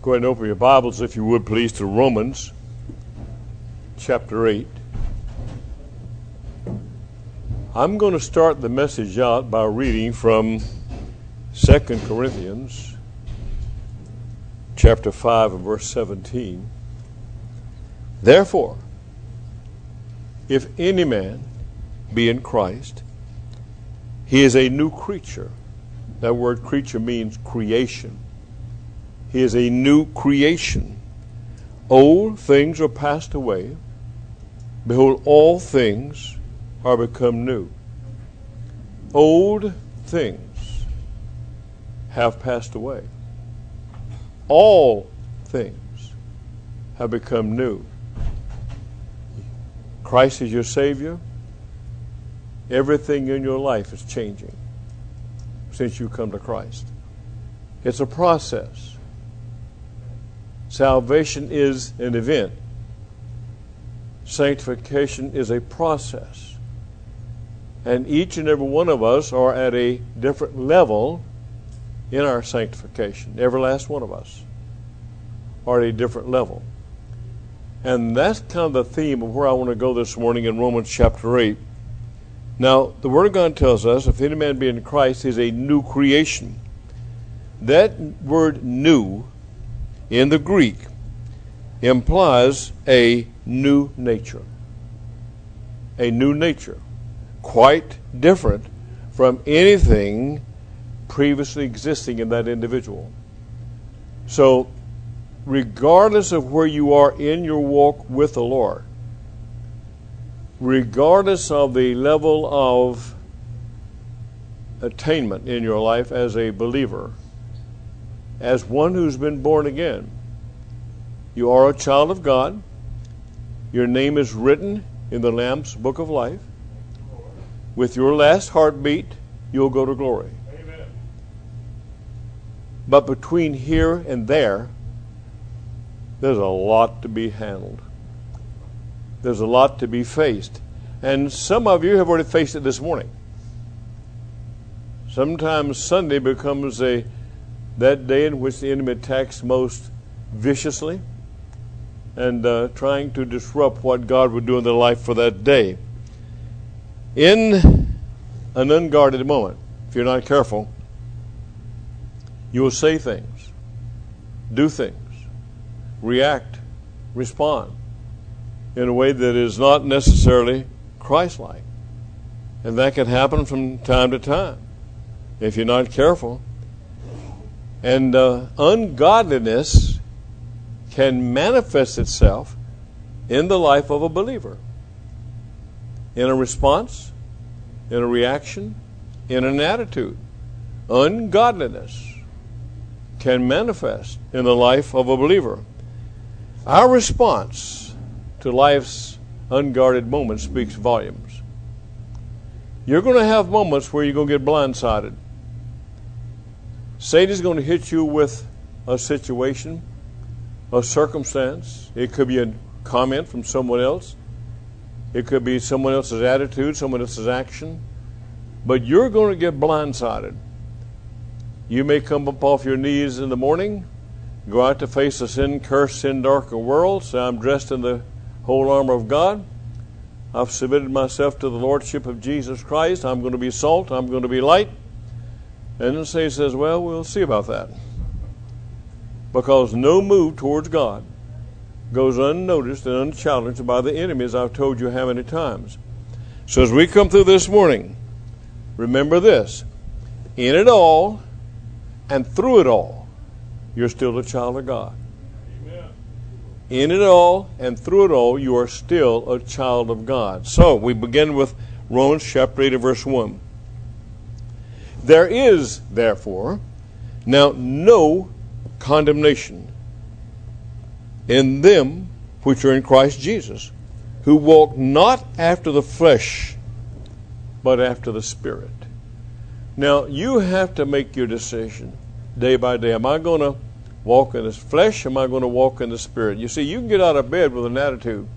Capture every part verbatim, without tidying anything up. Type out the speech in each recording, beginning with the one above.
Go ahead and open your Bibles, if you would, please, to Romans chapter eight. I'm going to start the message out by reading from Second Corinthians chapter five and verse seventeen. Therefore, if any man be in Christ, he is a new creature. That word creature means creation. He is a new creation. Old things are passed away. Behold, all things are become new. Old things have passed away. All things have become new. Christ is your Savior. Everything in your life is changing since you come to Christ. It's a process. Salvation is an event. Sanctification is a process. And each and every one of us are at a different level in our sanctification. Every last one of us are at a different level. And that's kind of the theme of where I want to go this morning in Romans chapter eight. Now, the Word of God tells us, if any man be in Christ, he is a new creation. That word new in the Greek implies a new nature. A new nature. Quite different from anything previously existing in that individual. So, regardless of where you are in your walk with the Lord, regardless of the level of attainment in your life as a believer, as one who's been born again, you are a child of God. Your name is written in the Lamb's Book of Life. With your last heartbeat, you'll go to glory. Amen. But between here and there, there's a lot to be handled. There's a lot to be faced. And some of you have already faced it this morning. Sometimes Sunday becomes a that day in which the enemy attacks most viciously and uh, trying to disrupt what God would do in their life for that day. In an unguarded moment, if you're not careful, you will say things, do things, react, respond in a way that is not necessarily Christ-like. And that can happen from time to time if you're not careful. And uh, ungodliness can manifest itself in the life of a believer. In a response, in a reaction, in an attitude. Ungodliness can manifest in the life of a believer. Our response to life's unguarded moments speaks volumes. You're going to have moments where you're going to get blindsided. Satan's going to hit you with a situation, a circumstance. It could be a comment from someone else. It could be someone else's attitude, someone else's action. But you're going to get blindsided. You may come up off your knees in the morning, go out to face a sin-cursed, sin-darkened world, say, I'm dressed in the whole armor of God. I've submitted myself to the Lordship of Jesus Christ. I'm going to be salt. I'm going to be light. And then Satan says, well, we'll see about that. Because no move towards God goes unnoticed and unchallenged by the enemy, as I've told you how many times. So as we come through this morning, remember this. In it all and through it all, you're still a child of God. Amen. In it all and through it all, you are still a child of God. So we begin with Romans chapter eight and verse one. There is, therefore, now no condemnation in them which are in Christ Jesus, who walk not after the flesh, but after the Spirit. Now, you have to make your decision day by day. Am I going to walk in the flesh? Am I going to walk in the Spirit? You see, you can get out of bed with an attitude.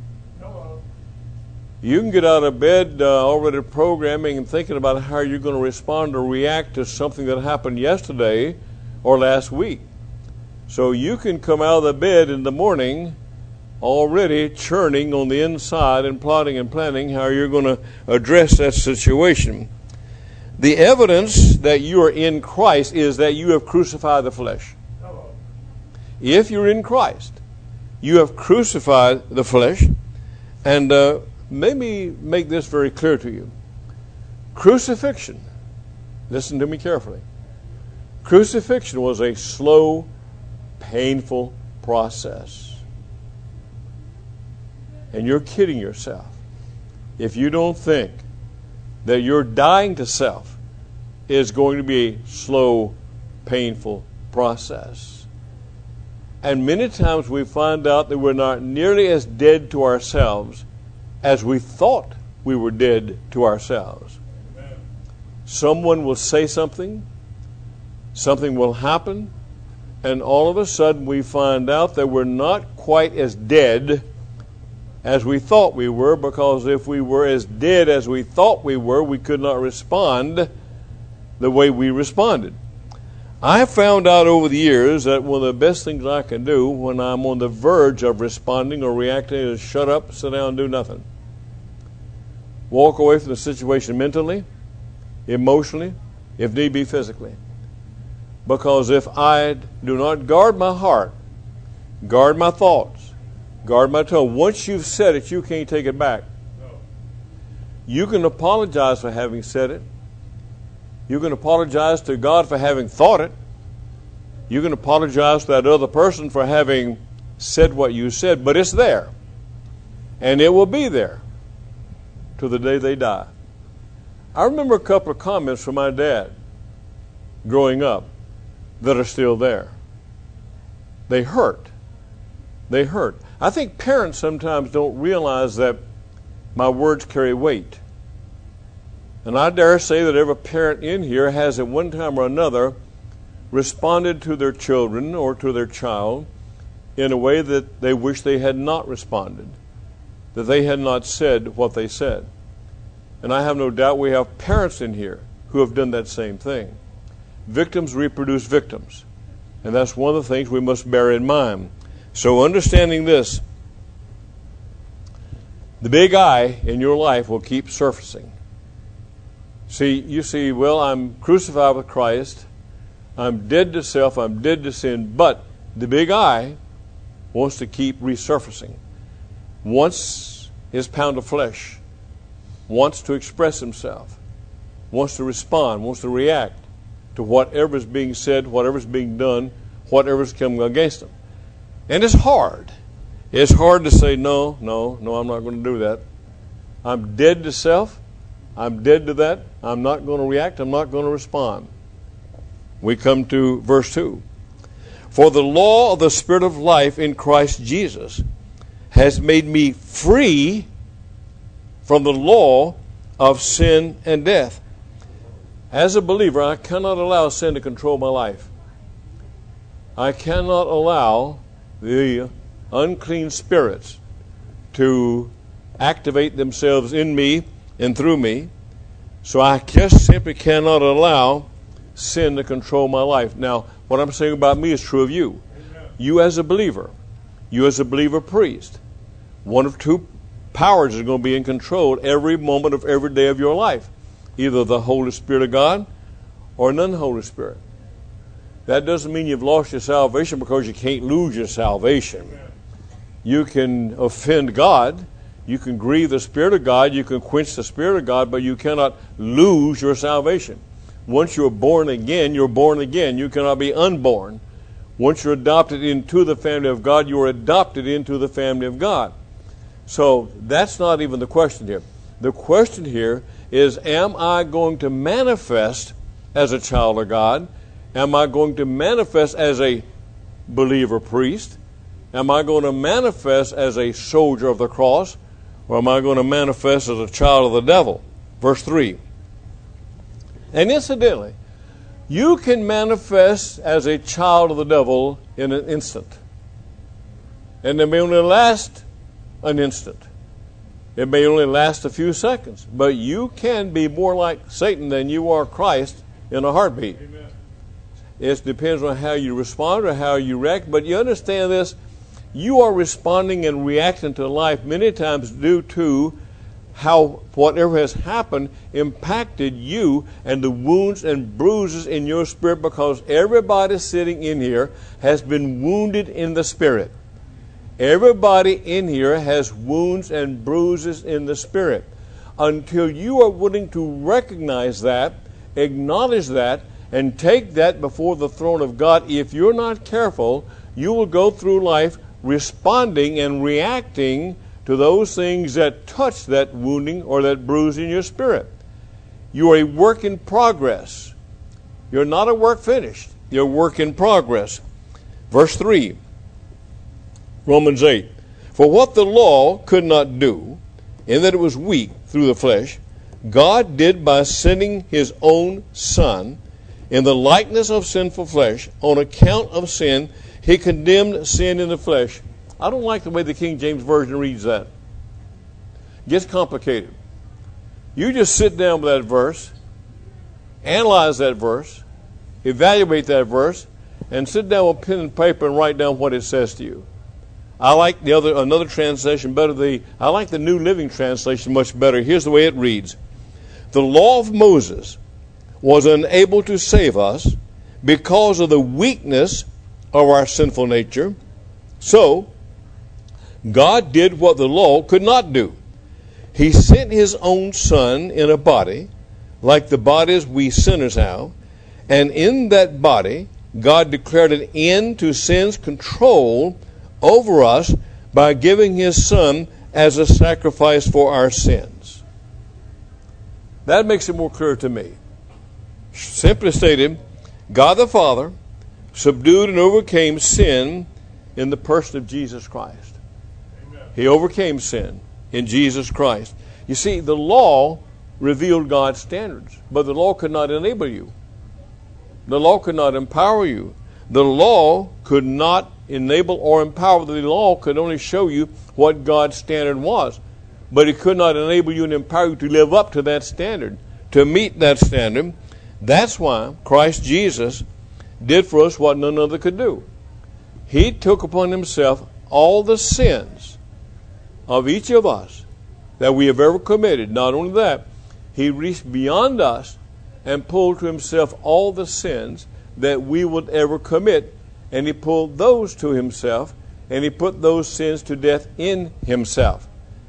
You can get out of bed uh, already programming and thinking about how you're going to respond or react to something that happened yesterday or last week. So you can come out of the bed in the morning already churning on the inside and plotting and planning how you're going to address that situation. The evidence that you are in Christ is that you have crucified the flesh. If you're in Christ, you have crucified the flesh. And uh, let me make this very clear to you. Crucifixion, listen to me carefully. Crucifixion was a slow, painful process. And you're kidding yourself if you don't think that your dying to self is going to be a slow, painful process. And many times we find out that we're not nearly as dead to ourselves as we thought we were dead to ourselves. Amen. Someone will say something, something will happen, and all of a sudden we find out that we're not quite as dead as we thought we were, because if we were as dead as we thought we were, we could not respond the way we responded. I have found out over the years that one of the best things I can do when I'm on the verge of responding or reacting is shut up, sit down, and do nothing. Walk away from the situation mentally, emotionally, if need be physically. Because if I do not guard my heart, guard my thoughts, guard my tongue, once you've said it, you can't take it back. You can apologize for having said it. You can apologize to God for having thought it. You can apologize to that other person for having said what you said, but it's there. And it will be there to the day they die. I remember a couple of comments from my dad growing up that are still there. They hurt. They hurt. I think parents sometimes don't realize that my words carry weight. And I dare say that every parent in here has at one time or another responded to their children or to their child in a way that they wish they had not responded, that they had not said what they said. And I have no doubt we have parents in here who have done that same thing. Victims reproduce victims. And that's one of the things we must bear in mind. So understanding this, the big I in your life will keep surfacing. See, you see, well, I'm crucified with Christ. I'm dead to self. I'm dead to sin. But the big I wants to keep resurfacing. Wants his pound of flesh. Wants to express himself. Wants to respond. Wants to react to whatever is being said, whatever is being done, whatever is coming against him. And it's hard. It's hard to say, no, no, no, I'm not going to do that. I'm dead to self. I'm dead to that. I'm not going to react. I'm not going to respond. We come to verse two. For the law of the Spirit of life in Christ Jesus has made me free from the law of sin and death. As a believer, I cannot allow sin to control my life. I cannot allow the unclean spirits to activate themselves in me and through me. So I just simply cannot allow sin to control my life. Now, what I'm saying about me is true of you. Amen. You as a believer, you as a believer priest, one of two powers is going to be in control every moment of every day of your life. Either the Holy Spirit of God or an unholy spirit. That doesn't mean you've lost your salvation, because you can't lose your salvation. Amen. You can offend God. You can grieve the Spirit of God. You can quench the Spirit of God, but you cannot lose your salvation. Once you're born again, you're born again. You cannot be unborn. Once you're adopted into the family of God, you're adopted into the family of God. So that's not even the question here. The question here is, am I going to manifest as a child of God? Am I going to manifest as a believer priest? Am I going to manifest as a soldier of the cross? Or am I going to manifest as a child of the devil? Verse three. And incidentally, you can manifest as a child of the devil in an instant. And it may only last an instant. It may only last a few seconds. But you can be more like Satan than you are Christ in a heartbeat. Amen. It depends on how you respond or how you react. But you understand this, you are responding and reacting to life many times due to how whatever has happened impacted you and the wounds and bruises in your spirit, because everybody sitting in here has been wounded in the spirit. Everybody in here has wounds and bruises in the spirit. Until you are willing to recognize that, acknowledge that, and take that before the throne of God, if you're not careful, you will go through life responding and reacting to those things that touch that wounding or that bruise in your spirit. You are a work in progress. You're not a work finished. You're a work in progress. Verse three, Romans eight. For what the law could not do, in that it was weak through the flesh, God did by sending his own Son in the likeness of sinful flesh. On account of sin, he condemned sin in the flesh. I don't like the way the King James Version reads that. It gets complicated. You just sit down with that verse, analyze that verse, evaluate that verse, and sit down with pen and paper and write down what it says to you. I like the other another translation better. The I like the New Living Translation much better. Here's the way it reads. The law of Moses was unable to save us because of the weakness of our sinful nature. So, God did what the law could not do. He sent his own Son in a body, like the bodies we sinners have, and in that body, God declared an end to sin's control over us by giving his Son as a sacrifice for our sins. That makes it more clear to me. Simply stated, God the Father subdued and overcame sin in the person of Jesus Christ. Amen. He overcame sin in Jesus Christ. You see, the law revealed God's standards, but the law could not enable you. The law could not empower you. The law could not enable or empower. The law could only show you what God's standard was, but it could not enable you and empower you to live up to that standard, to meet that standard. That's why Christ Jesus did for us what none other could do. He took upon himself all the sins of each of us that we have ever committed. Not only that, he reached beyond us and pulled to himself all the sins that we would ever commit. And he pulled those to himself, and he put those sins to death in himself.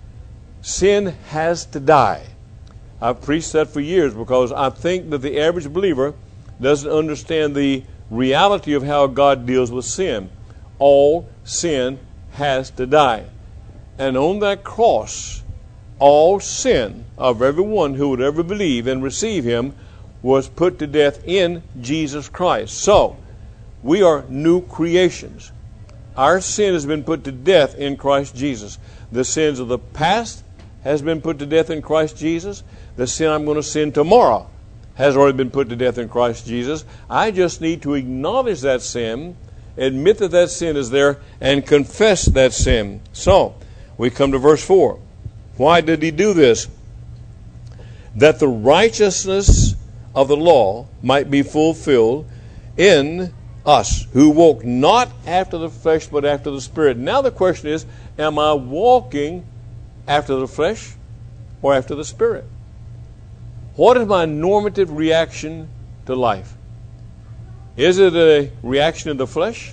Sin has to die. I've preached that for years because I think that the average believer doesn't understand the reality of how God deals with sin. All sin has to die. And on that cross, all sin of everyone who would ever believe and receive him was put to death in Jesus Christ. So, we are new creations. Our sin has been put to death in Christ Jesus. The sins of the past has been put to death in Christ Jesus. The sin I'm going to sin tomorrow has already been put to death in Christ Jesus. I just need to acknowledge that sin, admit that that sin is there, and confess that sin. So, we come to verse four. Why did he do this? That the righteousness of the law might be fulfilled in us, who walk not after the flesh, but after the Spirit. Now the question is, am I walking after the flesh or after the Spirit? What is my normative reaction to life? Is it a reaction in the flesh,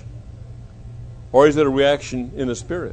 or is it a reaction in the Spirit?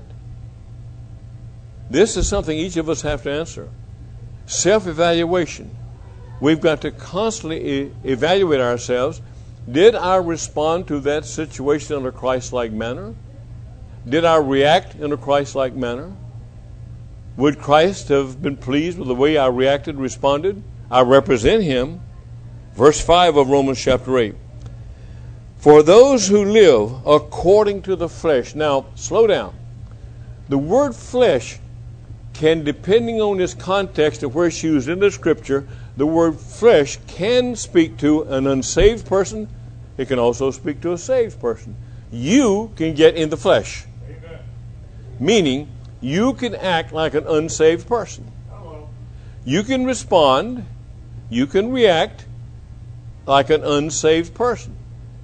This is something each of us have to answer. Self-evaluation. We've got to constantly e- evaluate ourselves. Did I respond to that situation in a Christ-like manner? Did I react in a Christ-like manner? Would Christ have been pleased with the way I reacted, responded? I represent him. Verse five of Romans chapter eight. For those who live according to the flesh. Now, slow down. The word flesh can, depending on its context of where it's used in the Scripture, the word flesh can speak to an unsaved person. It can also speak to a saved person. You can get in the flesh. Amen. Meaning, you can act like an unsaved person. Hello. You can respond, you can react like an unsaved person.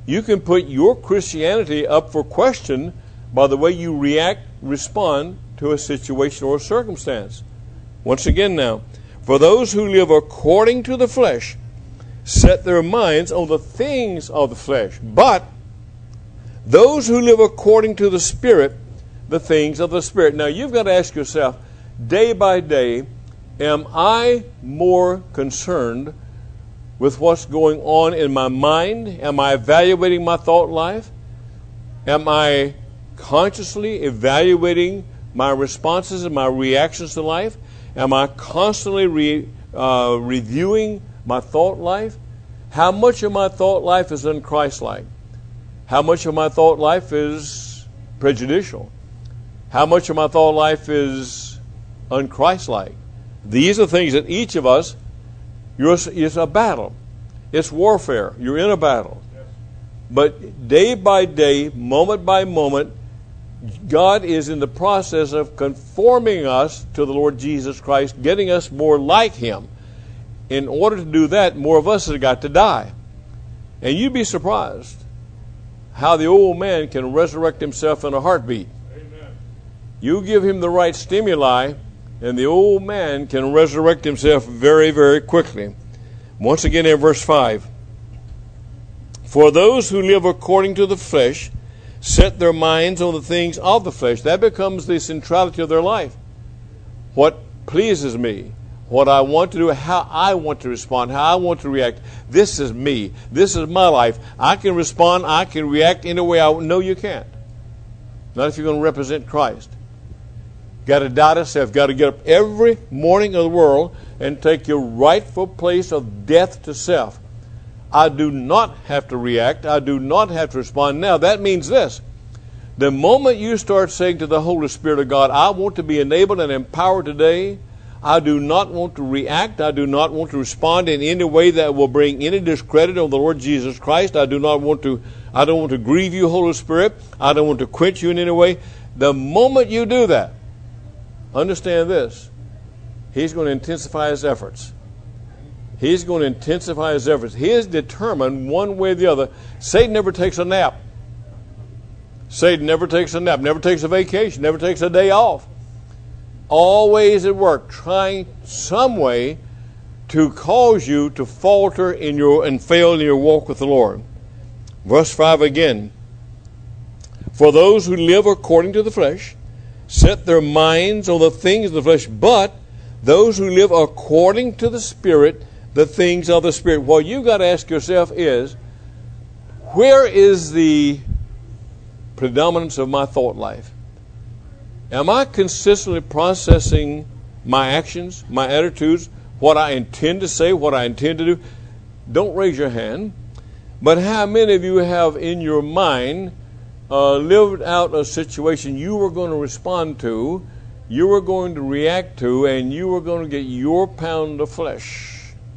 You can put your Christianity up for question by the way you react, respond to a situation or a circumstance. Once again now, for those who live according to the flesh set their minds on the things of the flesh, but those who live according to the Spirit, the things of the Spirit. Now you've got to ask yourself, day by day, am I more concerned with what's going on in my mind? Am I evaluating my thought life? Am I consciously evaluating my responses and my reactions to life? Am I constantly re, uh, reviewing my thought life? How much of my thought life is un-Christ-like? How much of my thought life is prejudicial? How much of my thought life is un-Christ-like? These are things that each of us, you're, it's a battle. It's warfare. You're in a battle. Yes. But day by day, moment by moment, God is in the process of conforming us to the Lord Jesus Christ, getting us more like Him. In order to do that, more of us have got to die. And you'd be surprised how the old man can resurrect himself in a heartbeat. Amen. You give him the right stimuli, and the old man can resurrect himself very, very quickly. Once again in verse five. For those who live according to the flesh set their minds on the things of the flesh. That becomes the centrality of their life. What pleases me, what I want to do, how I want to respond, how I want to react. This is me. This is my life. I can respond, I can react in a way I know you can't. Not if you're going to represent Christ. Got to die to self. Got to get up every morning of the world and take your rightful place of death to self. I do not have to react. I do not have to respond. Now, that means this. The moment you start saying to the Holy Spirit of God, I want to be enabled and empowered today, I do not want to react. I do not want to respond in any way that will bring any discredit on the Lord Jesus Christ. I do not want to, I don't want to grieve you, Holy Spirit. I don't want to quench you in any way. The moment you do that, understand this, He's going to intensify His efforts. He's going to intensify His efforts. He is determined one way or the other. Satan never takes a nap. Satan never takes a nap, never takes a vacation, never takes a day off. Always at work, trying some way to cause you to falter in your and fail in your walk with the Lord. Verse five again. For those who live according to the flesh set their minds on the things of the flesh, but those who live according to the Spirit, the things of the Spirit. What you've got to ask yourself is, where is the predominance of my thought life? Am I consistently processing my actions, my attitudes, what I intend to say, what I intend to do? Don't raise your hand. But how many of you have in your mind uh, lived out a situation you were going to respond to, you were going to react to, and you were going to get your pound of flesh?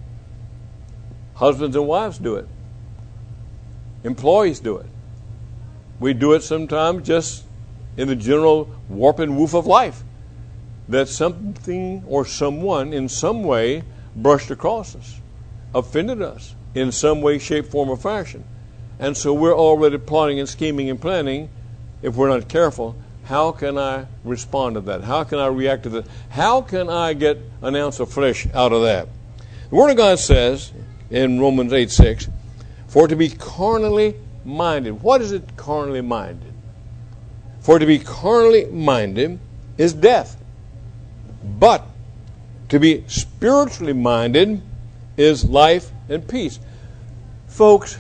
Husbands and wives do it. Employees do it. We do it sometimes just in the general warp and woof of life. That something or someone in some way brushed across us, offended us in some way, shape, form, or fashion. And so we're already plotting and scheming and planning, if we're not careful, how can I respond to that? How can I react to that? How can I get an ounce of flesh out of that? The Word of God says in Romans eight six, for to be carnally minded. What is it, carnally minded? For to be carnally minded is death. But to be spiritually minded is life and peace. Folks,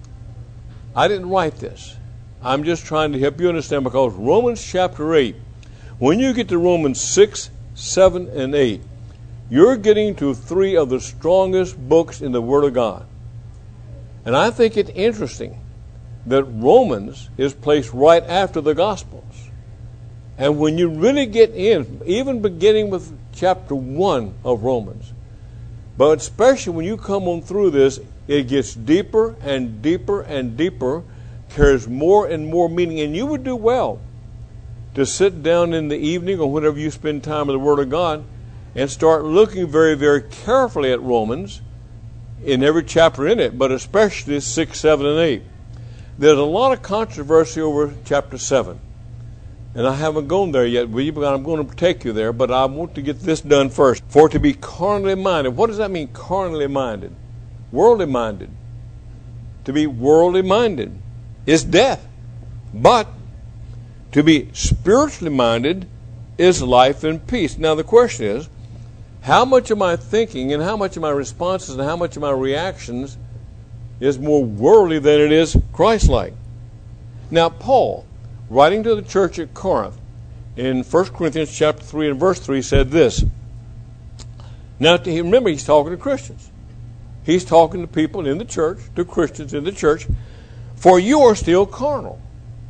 I didn't write this. I'm just trying to help you understand, because Romans chapter eight, when you get to Romans six, seven, and eight, you're getting to three of the strongest books in the Word of God. And I think it's interesting that Romans is placed right after the Gospels. And when you really get in, even beginning with chapter one of Romans, but especially when you come on through this, it gets deeper and deeper and deeper, carries more and more meaning. And you would do well to sit down in the evening or whenever you spend time in the Word of God and start looking very, very carefully at Romans in every chapter in it, but especially six, seven, and eight. there's a lot of controversy over chapter seven. And I haven't gone there yet, but I'm going to take you there. But I want to get this done first. For to be carnally minded. What does that mean, carnally minded? Worldly minded. To be worldly minded is death. But to be spiritually minded is life and peace. Now the question is, how much of my thinking and how much of my responses and how much of my reactions is more worldly than it is Christ-like? Now Paul, writing to the church at Corinth, in First Corinthians chapter three and verse three, said this. Now remember, he's talking to Christians. He's talking to people in the church, to Christians in the church. For you are still carnal.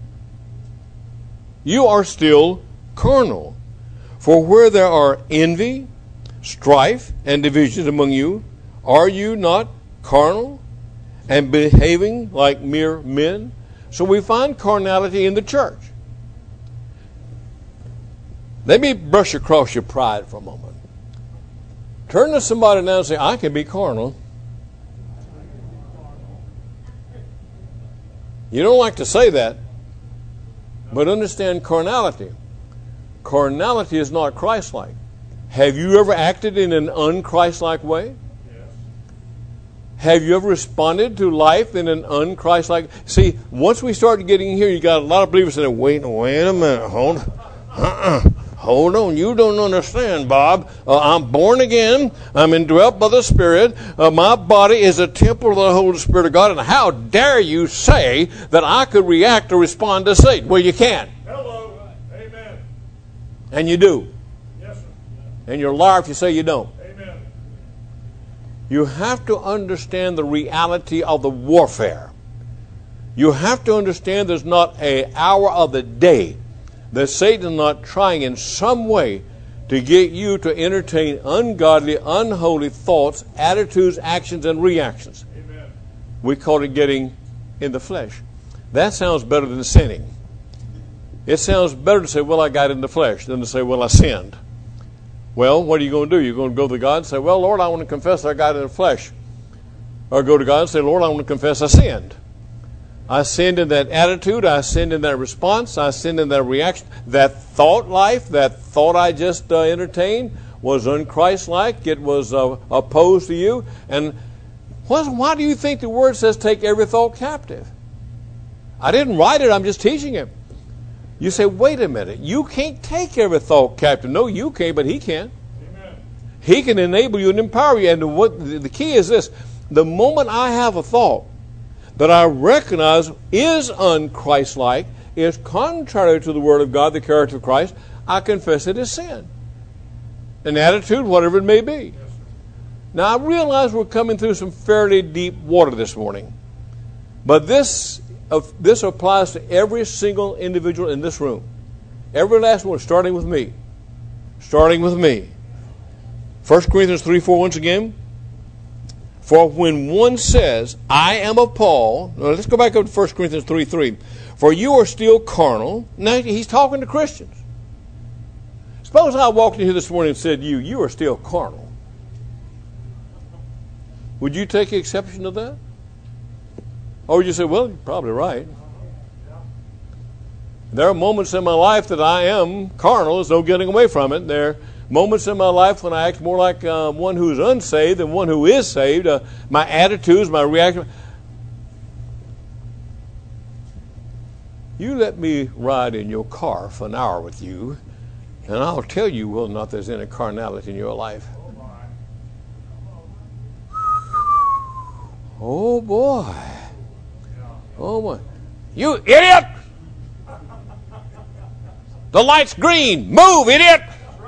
You are still carnal. For where there are envy, strife, and divisions among you, are you not carnal and behaving like mere men? So we find carnality in the church. Let me brush across your pride for a moment. Turn to somebody now and say, I can be carnal. You don't like to say that, but understand carnality. Carnality is not Christ-like. Have you ever acted in an un-Christ-like way? Yes. Have you ever responded to life in an un-Christ-like? See, once we start getting here, you got a lot of believers saying, wait, wait a minute, hold on. Uh-uh. Hold on, you don't understand, Bob. Uh, I'm born again. I'm indwelt by the Spirit. Uh, my body is a temple of the Holy Spirit of God. And how dare you say that I could react or respond to Satan? Well, you can. Hello. Amen. And you do. Yes, sir. And you're a liar if you say you don't. Amen. You have to understand the reality of the warfare. You have to understand there's not an hour of the day that Satan is not trying in some way to get you to entertain ungodly, unholy thoughts, attitudes, actions, and reactions. Amen. We call it getting in the flesh. That sounds better than sinning. It sounds better to say, well, I got in the flesh, than to say, well, I sinned. Well, what are you going to do? You're going to go to God and say, well, Lord, I want to confess I got in the flesh. Or go to God and say, Lord, I want to confess I sinned. I sinned in that attitude. I sinned in that response. I sinned in that reaction. That thought life, that thought I just uh, entertained was un-Christ-like. It was uh, opposed to you. And what, why do you think the Word says take every thought captive? I didn't write it. I'm just teaching it. You say, wait a minute. You can't take every thought captive. No, you can't, but He can. Amen. He can enable you and empower you. And what the key is this. The moment I have a thought that I recognize is un-Christ-like, is contrary to the Word of God, the character of Christ, I confess it as sin. An attitude, whatever it may be. Yes, now, I realize we're coming through some fairly deep water this morning. But this, uh, this applies to every single individual in this room. Every last one, starting with me. Starting with me. First Corinthians three four, once again. For when one says, I am of Paul, now let's go back up to First Corinthians three three. For you are still carnal. Now he's talking to Christians. Suppose I walked in here this morning and said to you, you are still carnal. Would you take exception to that? Or would you say, well, you're probably right. There are moments in my life that I am carnal. There's no getting away from it. There are moments in my life when I act more like uh, one who is unsaved than one who is saved. Uh, my attitudes, my reaction. You let me ride in your car for an hour with you, and I'll tell you whether or not there's any carnality in your life. Oh, boy. Oh, boy. You idiot! The light's green. Move, idiot!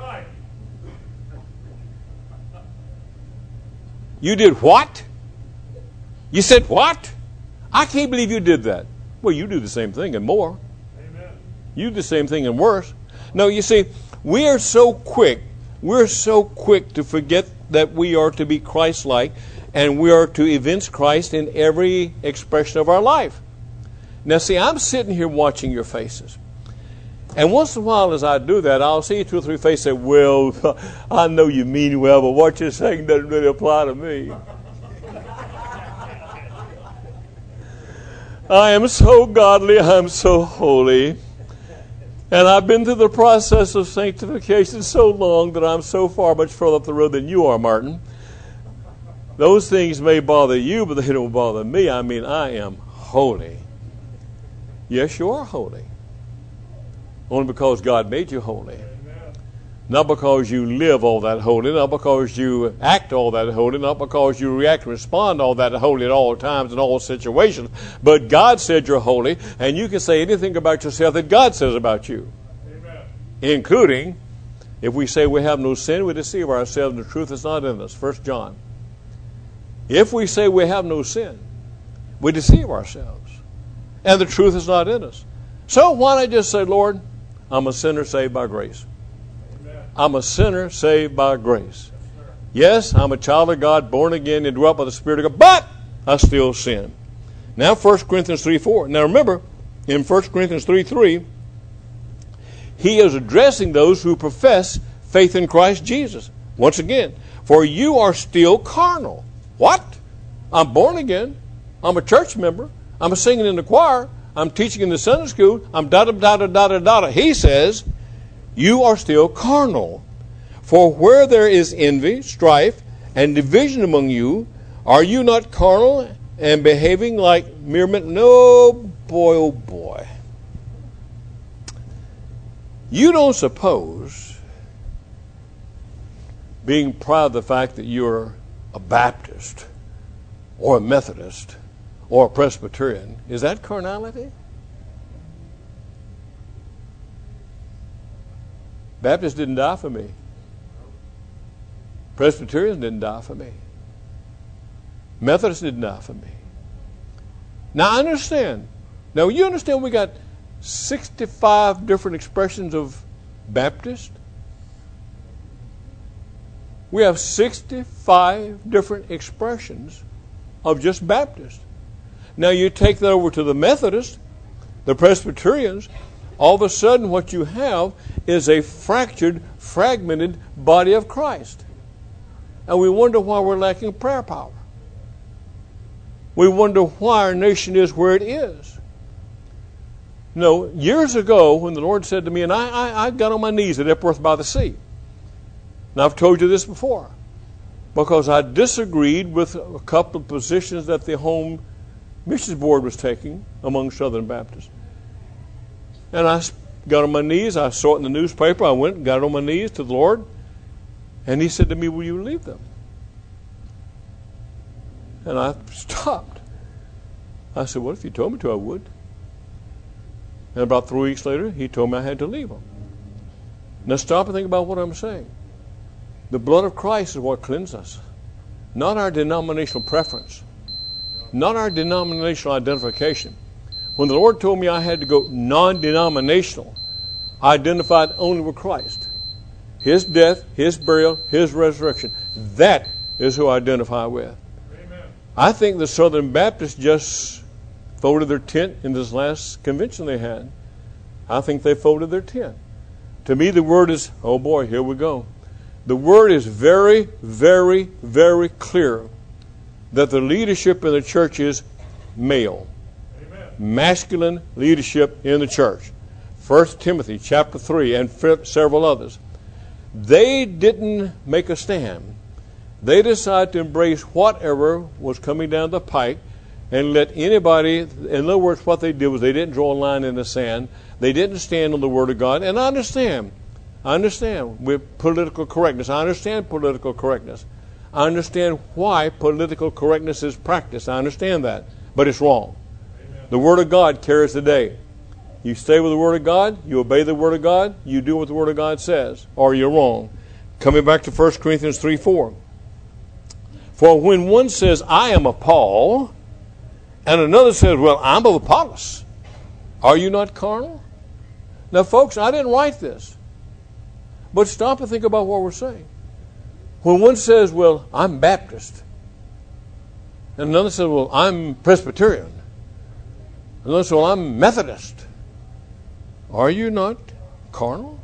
You did what? You said what? I can't believe you did that. Well, you do the same thing and more. Amen. You do the same thing and worse. No, you see, we are so quick, we're so quick to forget that we are to be Christ-like and we are to evince Christ in every expression of our life. Now, see, I'm sitting here watching your faces. And once in a while as I do that, I'll see two or three faces say, well, I know you mean well, but what you're saying doesn't really apply to me. I am so godly, I'm so holy. And I've been through the process of sanctification so long that I'm so far much further up the road than you are, Martin. Those things may bother you, but they don't bother me. I mean, I am holy. Yes, you are holy. Only because God made you holy. Not because you live all that holy, not because you act all that holy, not because you react and respond all that holy at all times in all situations. But God said you're holy, and you can say anything about yourself that God says about you. Amen. Including, if we say we have no sin, we deceive ourselves and the truth is not in us. First John. If we say we have no sin, we deceive ourselves, and the truth is not in us. So why not just say, Lord, I'm a sinner saved by grace. I'm a sinner saved by grace. Yes, I'm a child of God, born again, and dwelt by the Spirit of God, but I still sin. Now, First Corinthians three four. Now, remember, in First Corinthians three three, he is addressing those who profess faith in Christ Jesus. Once again, for you are still carnal. What? I'm born again. I'm a church member. I'm singing in the choir. I'm teaching in the Sunday school. I'm da-da-da-da-da-da-da. He says, you are still carnal. For where there is envy, strife, and division among you, are you not carnal and behaving like mere men? No, boy, oh boy. You don't suppose, being proud of the fact that you're a Baptist or a Methodist or a Presbyterian, is that carnality? Baptists didn't die for me. Presbyterians didn't die for me. Methodists didn't die for me. Now I understand. Now you understand we got sixty-five different expressions of Baptist? We have sixty-five different expressions of just Baptist. Now you take that over to the Methodists, the Presbyterians, all of a sudden what you have is a fractured, fragmented body of Christ. And we wonder why we're lacking prayer power. We wonder why our nation is where it is. No, years ago when the Lord said to me, and I, I, I got on my knees at Epworth by the Sea. And I've told you this before, because I disagreed with a couple of positions that the Home Missions Board was taking among Southern Baptists. And I got on my knees. I saw it in the newspaper. I went and got on my knees to the Lord. And He said to me, will you leave them? And I stopped. I said, well, if you told me to, I would. And about three weeks later, He told me I had to leave them. Now stop and think about what I'm saying. The blood of Christ is what cleanses us. Not our denominational preference. Not our denominational identification. When the Lord told me I had to go non-denominational, I identified only with Christ. His death, His burial, His resurrection. That is who I identify with. Amen. I think the Southern Baptists just folded their tent in this last convention they had. I think they folded their tent. To me, the word is, oh boy, here we go. The word is very, very, very clear that the leadership in the church is male. Masculine leadership in the church. First Timothy chapter three and several others. They didn't make a stand. They decided to embrace whatever was coming down the pike and let anybody, in other words, what they did was they didn't draw a line in the sand. They didn't stand on the Word of God. And I understand. I understand with political correctness. I understand political correctness. I understand why political correctness is practiced. I understand that. But it's wrong. The Word of God carries the day. You stay with the Word of God, you obey the Word of God, you do what the Word of God says, or you're wrong. Coming back to First Corinthians three four. For when one says, I am of Paul, and another says, well, I'm of Apollos, are you not carnal? Now, folks, I didn't write this. But stop and think about what we're saying. When one says, well, I'm Baptist, and another says, well, I'm Presbyterian, and so I'm Methodist. Are you not carnal?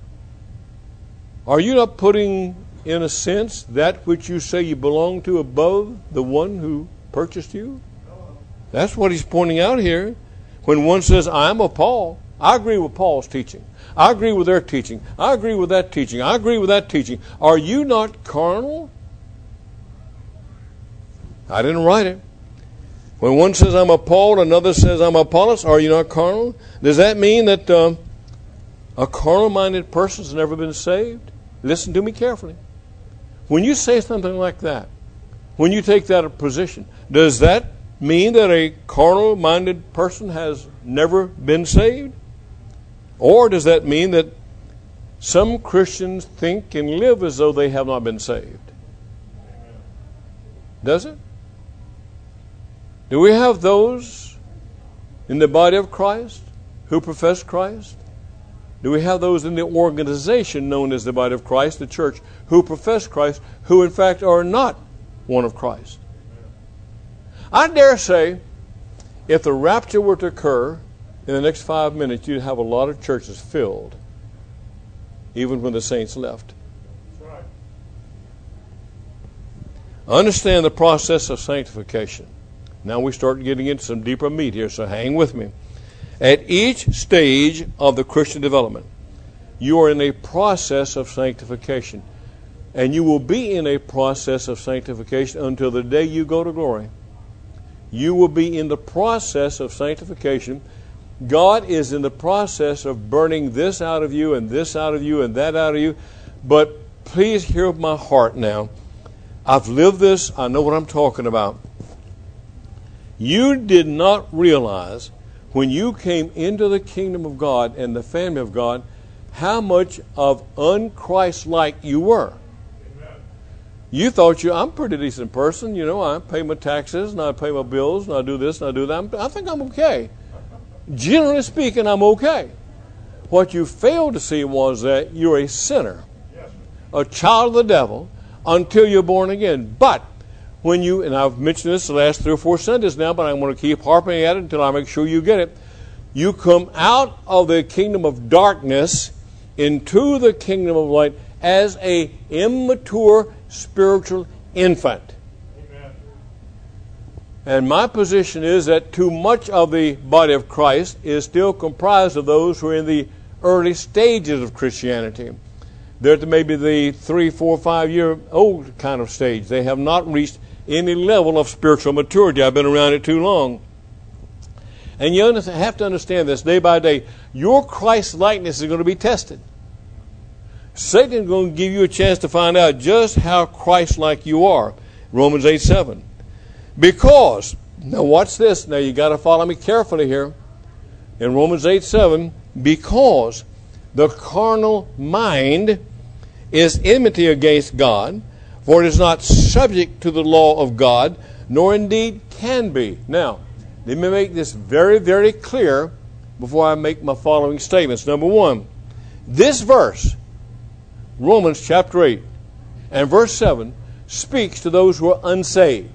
Are you not putting, in a sense, that which you say you belong to above the one who purchased you? That's what he's pointing out here. When one says, I'm of Paul, I agree with Paul's teaching. I agree with their teaching. I agree with that teaching. I agree with that teaching. Are you not carnal? I didn't write it. When one says, I'm of Paul, another says, I'm of Apollos, are you not carnal? Does that mean that uh, a carnal-minded person has never been saved? Listen to me carefully. When you say something like that, when you take that position, does that mean that a carnal-minded person has never been saved? Or does that mean that some Christians think and live as though they have not been saved? Does it? Do we have those in the body of Christ who profess Christ? Do we have those in the organization known as the body of Christ, the church, who profess Christ, who in fact are not one of Christ? I dare say, if the rapture were to occur in the next five minutes, you'd have a lot of churches filled, even when the saints left. That's right. Understand the process of sanctification. Now we start getting into some deeper meat here, so hang with me. At each stage of the Christian development, you are in a process of sanctification. And you will be in a process of sanctification until the day you go to glory. You will be in the process of sanctification. God is in the process of burning this out of you and this out of you and that out of you. But please hear my heart now. I've lived this. I know what I'm talking about. You did not realize when you came into the kingdom of God and the family of God how much of un-Christ-like you were. Amen. You thought you, I'm a pretty decent person. You know, I pay my taxes and I pay my bills and I do this and I do that. I'm, I think I'm okay. Generally speaking, I'm okay. What you failed to see was that you're a sinner, Yes. a child of the devil, until you're born again. But when you, and I've mentioned this the last three or four Sundays now, but I'm going to keep harping at it until I make sure you get it. You come out of the kingdom of darkness into the kingdom of light as a immature spiritual infant. Amen. And my position is that too much of the body of Christ is still comprised of those who are in the early stages of Christianity. They're at maybe the three, four, five year old kind of stage. They have not reached any level of spiritual maturity. I've been around it too long. And you have to understand this day by day. Your Christ likeness is going to be tested. Satan is going to give you a chance to find out just how Christ-like you are. Romans eight seven. Because, now watch this. Now you got to follow me carefully here. In Romans eight seven, because the carnal mind is enmity against God, for it is not subject to the law of God, nor indeed can be. Now, let me make this very, very clear before I make my following statements. Number one, this verse, Romans chapter eight and verse seven, speaks to those who are unsaved.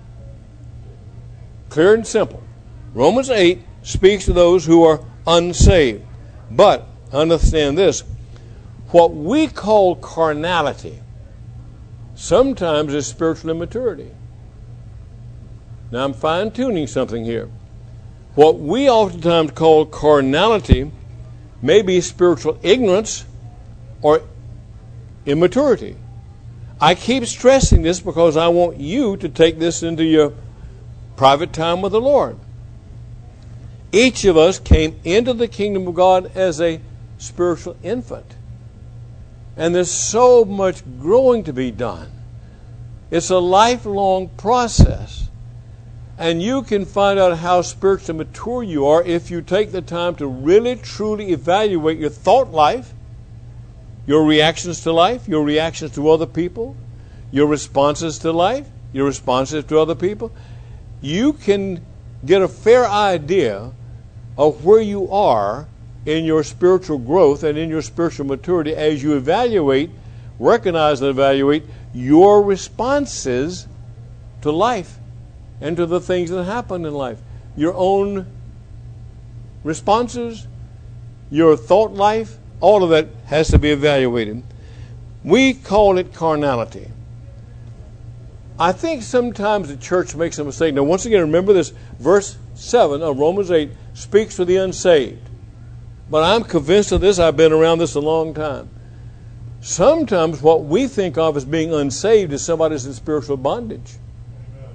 Clear and simple. Romans eight speaks to those who are unsaved. But understand this, what we call carnality sometimes is spiritual immaturity. Now I'm fine-tuning something here. What we oftentimes call carnality may be spiritual ignorance or immaturity. I keep stressing this because I want you to take this into your private time with the Lord. Each of us came into the kingdom of God as a spiritual infant. And there's so much growing to be done. It's a lifelong process. And you can find out how spiritually mature you are if you take the time to really, truly evaluate your thought life, your reactions to life, your reactions to other people, your responses to life, your responses to other people. You can get a fair idea of where you are in your spiritual growth and in your spiritual maturity as you evaluate, recognize and evaluate your responses to life and to the things that happen in life. Your own responses, your thought life, all of that has to be evaluated. We call it carnality. I think sometimes the church makes a mistake. Now, once again, remember this. Verse seven of Romans eight speaks to the unsaved. But I'm convinced of this. I've been around this a long time. Sometimes what we think of as being unsaved is somebody's in spiritual bondage. Amen.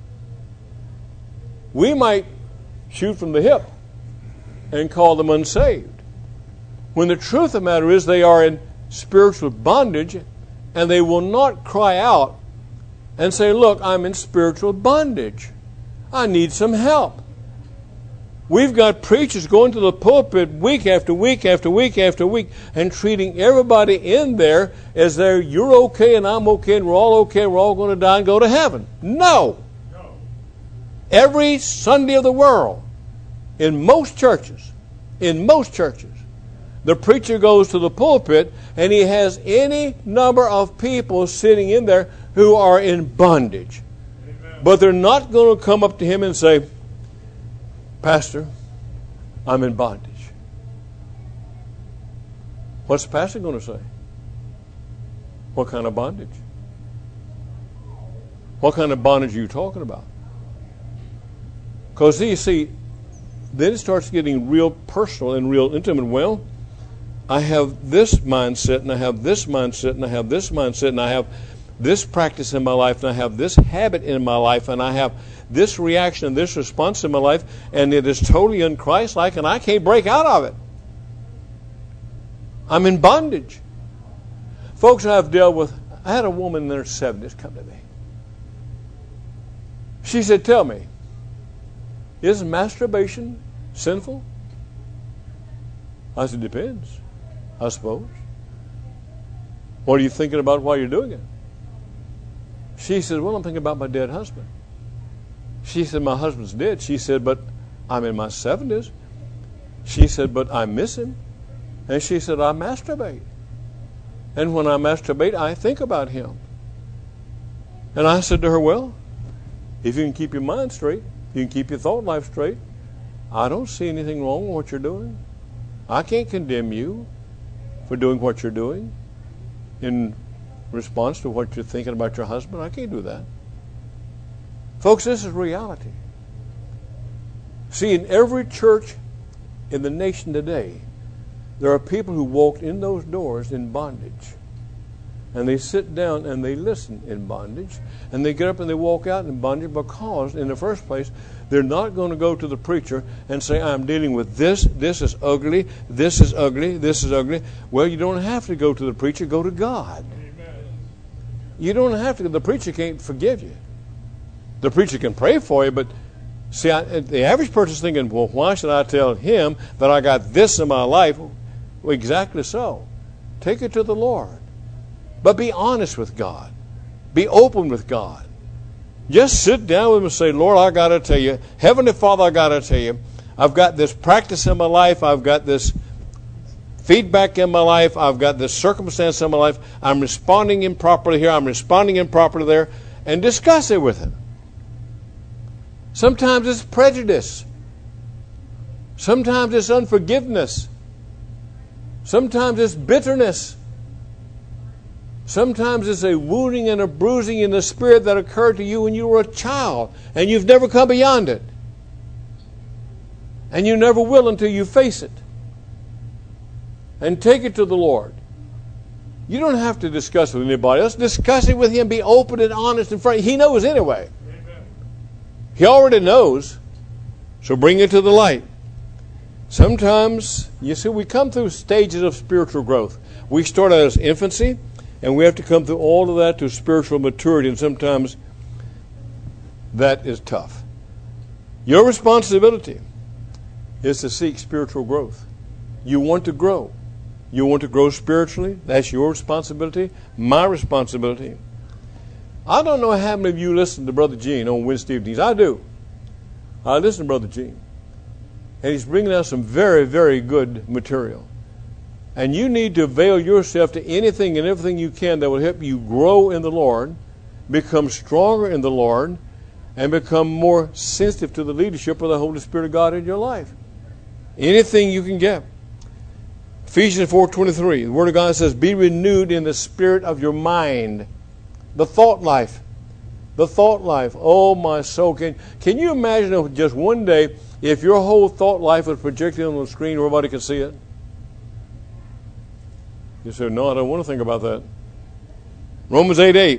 We might shoot from the hip and call them unsaved, when the truth of the matter is they are in spiritual bondage, and they will not cry out and say, look, I'm in spiritual bondage. I need some help. We've got preachers going to the pulpit week after week after week after week and treating everybody in there as though you're okay and I'm okay and we're all okay and we're all going to die and go to heaven. No. No. Every Sunday of the world, in most churches, in most churches, the preacher goes to the pulpit and he has any number of people sitting in there who are in bondage. Amen. But they're not going to come up to him and say, Pastor, I'm in bondage. What's the pastor going to say? What kind of bondage? What kind of bondage are you talking about? Because you see, then it starts getting real personal and real intimate. Well, I have this mindset, and I have this mindset, and I have this mindset, and I have this practice in my life, and I have this habit in my life, and I have this reaction and this response in my life, and it is totally un-Christ-like, and I can't break out of it. I'm in bondage. Folks, I've dealt with, I had a woman in her seventies come to me. She said, tell me, is masturbation sinful? I said, depends, I suppose. What are you thinking about while you're doing it? She said, well, I'm thinking about my dead husband. She said, my husband's dead. She said, but I'm in my seventies. She said, but I miss him. And she said, I masturbate. And when I masturbate, I think about him. And I said to her, well, if you can keep your mind straight, you can keep your thought life straight, I don't see anything wrong with what you're doing. I can't condemn you for doing what you're doing in response to what you're thinking about your husband. I can't do that. Folks, this is reality. See, in every church in the nation today, there are people who walked in those doors in bondage. And they sit down and they listen in bondage. And they get up and they walk out in bondage because, in the first place, they're not going to go to the preacher and say, I'm dealing with this, this is ugly, this is ugly, this is ugly. Well, you don't have to go to the preacher, go to God. Amen. You don't have to. The preacher can't forgive you. The preacher can pray for you, but see, I, the average person's thinking, well, why should I tell him that I got this in my life? Well, exactly so. Take it to the Lord. But be honest with God. Be open with God. Just sit down with him and say, Lord, I got to tell you, Heavenly Father, I got to tell you, I've got this practice in my life. I've got this feedback in my life. I've got this circumstance in my life. I'm responding improperly here. I'm responding improperly there. And discuss it with him. Sometimes it's prejudice. Sometimes it's unforgiveness. Sometimes it's bitterness. Sometimes it's a wounding and a bruising in the spirit that occurred to you when you were a child and you've never come beyond it. And you never will until you face it. And take it to the Lord. You don't have to discuss it with anybody else. Discuss it with Him. Be open and honest in front. He knows anyway. Amen. He already knows. So bring it to the light. Sometimes, you see, we come through stages of spiritual growth. We start out as infancy, and we have to come through all of that to spiritual maturity, and sometimes that is tough. Your responsibility is to seek spiritual growth. You want to grow. You want to grow spiritually. That's your responsibility, my responsibility. I don't know how many of you listen to Brother Gene on Wednesday evenings. I do. I listen to Brother Gene. And he's bringing out some very, very good material. And you need to avail yourself to anything and everything you can that will help you grow in the Lord, become stronger in the Lord, and become more sensitive to the leadership of the Holy Spirit of God in your life. Anything you can get. Ephesians four twenty-three, the Word of God says, be renewed in the spirit of your mind, the thought life. The thought life. Oh, my soul. Can, can you imagine if just one day if your whole thought life was projected on the screen where everybody could see it? You say, no, I don't want to think about that. Romans eight eight.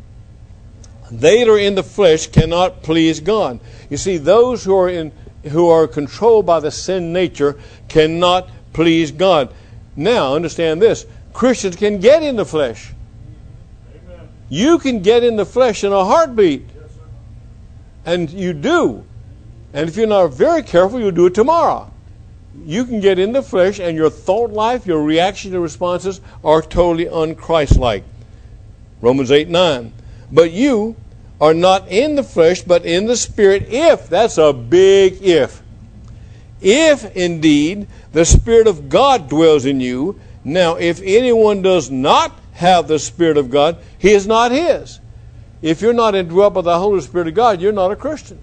They that are in the flesh cannot please God. You see, those who are in who are controlled by the sin nature cannot please God. Now, understand this. Christians can get in the flesh. Amen. You can get in the flesh in a heartbeat. Yes, sir. And you do. And if you're not very careful, you'll do it tomorrow. You can get in the flesh and your thought life, your reaction and responses are totally un-Christ-like. Romans eight nine. But you are not in the flesh, but in the Spirit, if, that's a big if. If, indeed, the Spirit of God dwells in you. Now, if anyone does not have the Spirit of God, he is not his. If you're not indwelt by the Holy Spirit of God, you're not a Christian.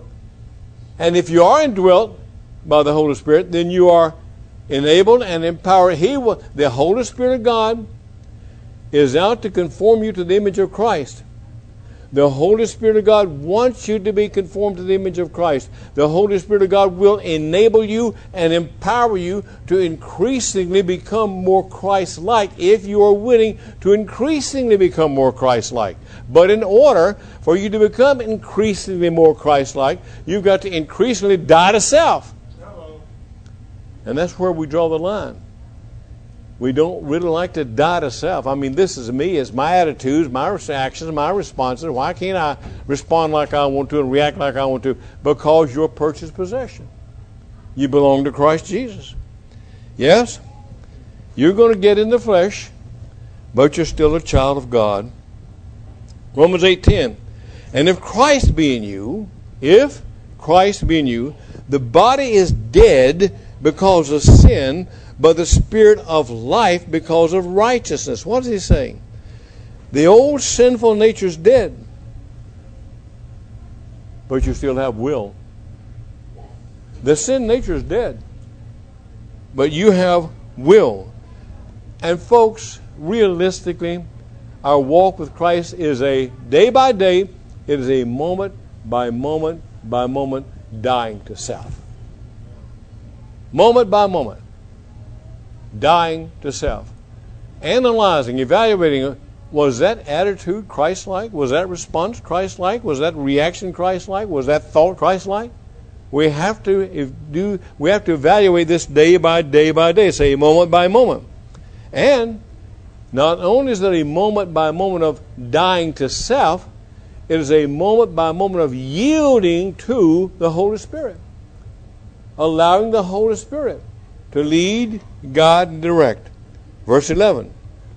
And if you are indwelt by the Holy Spirit, then you are enabled and empowered. He will, the Holy Spirit of God is out to conform you to the image of Christ. The Holy Spirit of God wants you to be conformed to the image of Christ. The Holy Spirit of God will enable you and empower you to increasingly become more Christ-like if you are willing to increasingly become more Christ-like. But in order for you to become increasingly more Christ-like, you've got to increasingly die to self. Hello. And that's where we draw the line. We don't really like to die to self. I mean, this is me. It's my attitudes, my reactions, my responses. Why can't I respond like I want to and react like I want to? Because you're purchased possession. You belong to Christ Jesus. Yes, you're going to get in the flesh, but you're still a child of God. Romans eight ten. And if Christ be in you, if Christ be in you, the body is dead because of sin, but the Spirit of life because of righteousness. What is he saying? The old sinful nature is dead, but you still have will. The sin nature is dead, but you have will. And folks, realistically, our walk with Christ is a day by day, it is a moment by moment by moment dying to self. Moment by moment. Dying to self. Analyzing, evaluating, was that attitude Christ-like? Was that response Christ-like? Was that reaction Christ-like? Was that thought Christ-like? We have to do. We have to evaluate this day by day by day, say moment by moment. And not only is it a moment by moment of dying to self, it is a moment by moment of yielding to the Holy Spirit. Allowing the Holy Spirit to lead, guide, and direct. Verse eleven.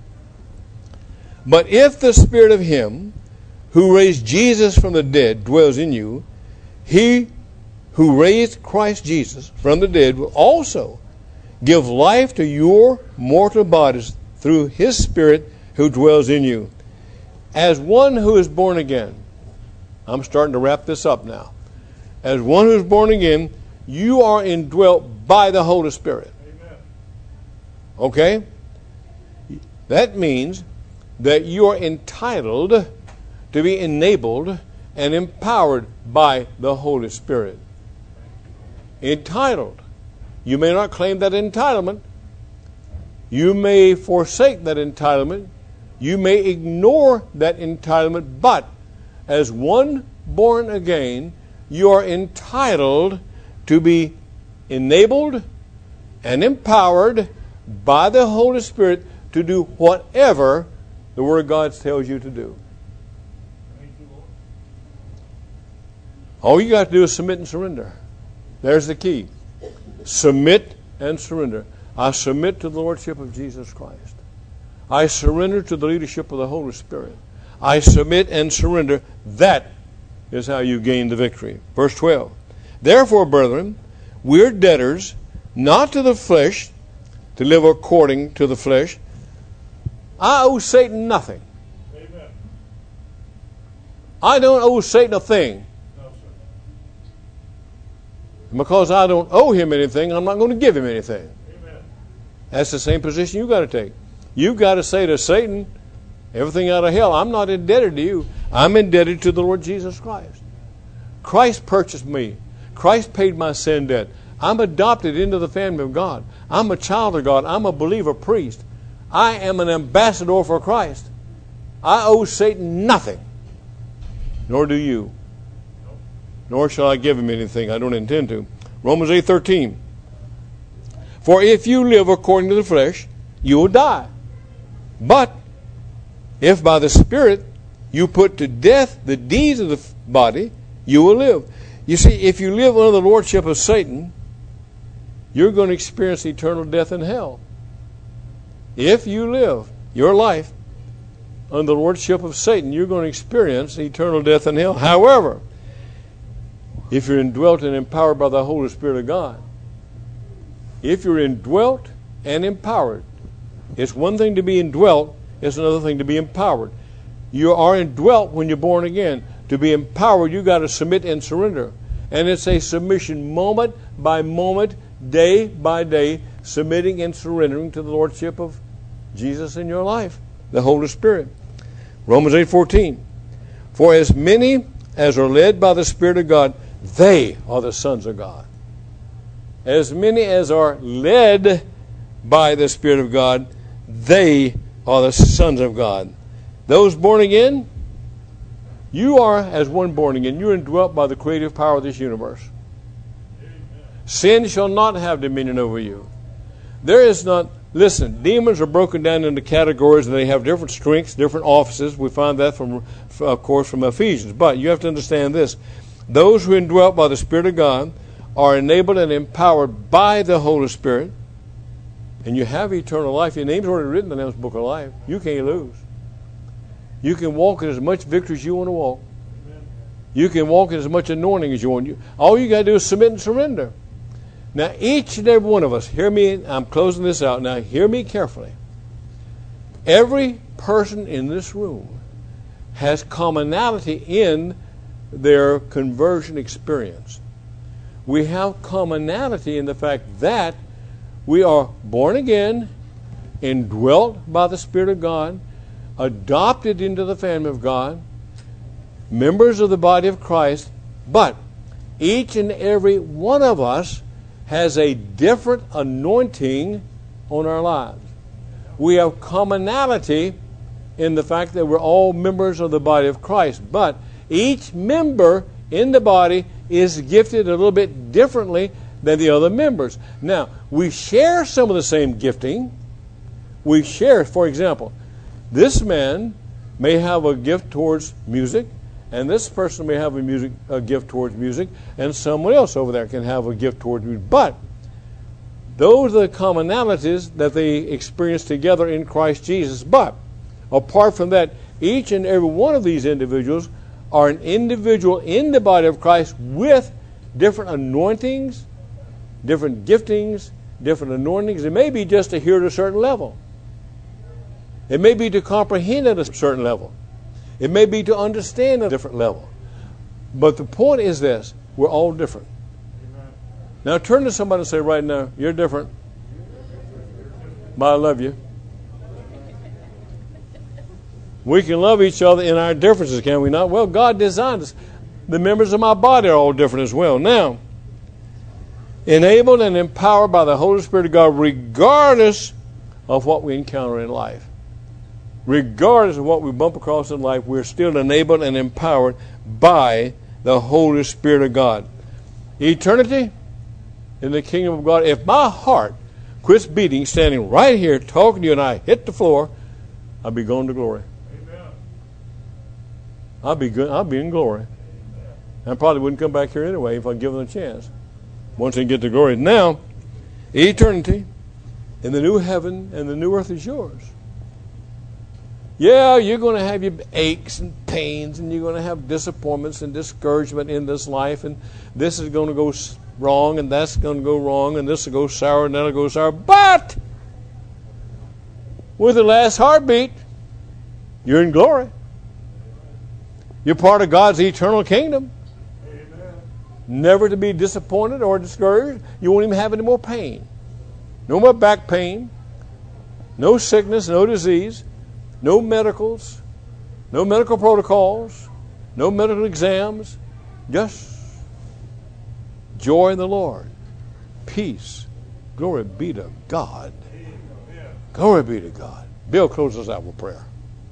But if the Spirit of Him who raised Jesus from the dead dwells in you, He who raised Christ Jesus from the dead will also give life to your mortal bodies through His Spirit who dwells in you. As one who is born again, I'm starting to wrap this up now. As one who is born again, you are indwelt by the Holy Spirit. Amen. Okay? That means that you are entitled to be enabled and empowered by the Holy Spirit. Entitled. You may not claim that entitlement. You may forsake that entitlement. You may ignore that entitlement. But as one born again, you are entitled to be enabled and empowered by the Holy Spirit to do whatever the Word of God tells you to do. Thank you, Lord. All you got to do is submit and surrender. There's the key. Submit and surrender. I submit to the Lordship of Jesus Christ. I surrender to the leadership of the Holy Spirit. I submit and surrender. That is how you gain the victory. Verse twelve. Therefore, brethren, we're debtors, not to the flesh, to live according to the flesh. I owe Satan nothing. Amen. I don't owe Satan a thing. No, sir. And because I don't owe him anything, I'm not going to give him anything. Amen. That's the same position you've got to take. You've got to say to Satan, Everything out of hell. I'm not indebted to you. I'm indebted to the Lord Jesus Christ. Christ purchased me. Christ paid my sin debt. I'm adopted into the family of God. I'm a child of God. I'm a believer priest. I am an ambassador for Christ. I owe Satan nothing. Nor do you. Nor shall I give him anything. I don't intend to. Romans eight thirteen. For if you live according to the flesh, you will die. But if by the Spirit you put to death the deeds of the body, you will live. You see, if you live under the lordship of Satan, you're going to experience eternal death in hell. If you live your life under the lordship of Satan, you're going to experience eternal death in hell. However, if you're indwelt and empowered by the Holy Spirit of God, if you're indwelt and empowered, it's one thing to be indwelt, it's another thing to be empowered. You are indwelt when you're born again. To be empowered, you got to submit and surrender. And it's a submission moment by moment, day by day, submitting and surrendering to the lordship of Jesus in your life, the Holy Spirit. Romans eight fourteen. For as many as are led by the Spirit of God, they are the sons of God. As many as are led by the Spirit of God, they are the sons of God. Those born again, you are as one born again. You're indwelt by the creative power of this universe. Amen. Sin shall not have dominion over you. There is not, listen, demons are broken down into categories and they have different strengths, different offices. We find that from, of course, from Ephesians. But you have to understand this. Those who are indwelt by the Spirit of God are enabled and empowered by the Holy Spirit. And you have eternal life. Your name's already written in the Lamb's Book of Life. You can't lose. You can walk in as much victory as you want to walk. Amen. You can walk in as much anointing as you want. All you got to do is submit and surrender. Now, each and every one of us, hear me, I'm closing this out. Now, hear me carefully. Every person in this room has commonality in their conversion experience. We have commonality in the fact that we are born again, indwelt by the Spirit of God, adopted into the family of God, members of the body of Christ, but each and every one of us has a different anointing on our lives. We have commonality in the fact that we're all members of the body of Christ, but each member in the body is gifted a little bit differently than the other members. Now, we share some of the same gifting. We share, for example, this man may have a gift towards music, and this person may have a music a gift towards music, and someone else over there can have a gift towards music. But those are the commonalities that they experience together in Christ Jesus. But apart from that, each and every one of these individuals are an individual in the body of Christ with different anointings, different giftings, different anointings. It may be just to hear at a certain level. It may be to comprehend at a certain level. It may be to understand at a different level. But the point is this: we're all different. Amen. Now turn to somebody and say right now, you're different, but I love you. We can love each other in our differences, can we not? Well, God designed us. The members of my body are all different as well. Now, enabled and empowered by the Holy Spirit of God, regardless of what we encounter in life. Regardless of what we bump across in life, we're still enabled and empowered by the Holy Spirit of God. Eternity in the kingdom of God. If my heart quits beating standing right here talking to you and I hit the floor, I'll be going to glory. Amen. I'll be good. I'll be in glory. Amen. I probably wouldn't come back here anyway if I give them a chance. Once they get to glory. Now, eternity in the new heaven and the new earth is yours. Yeah, you're going to have your aches and pains, and you're going to have disappointments and discouragement in this life, and this is going to go wrong, and that's going to go wrong, and this will go sour, and that'll go sour. But with the last heartbeat, you're in glory. You're part of God's eternal kingdom. Amen. Never to be disappointed or discouraged. You won't even have any more pain. No more back pain. No sickness, no disease. No medicals, no medical protocols, no medical exams, just joy in the Lord, peace, glory be to God. Glory be to God. Bill, closes out with prayer.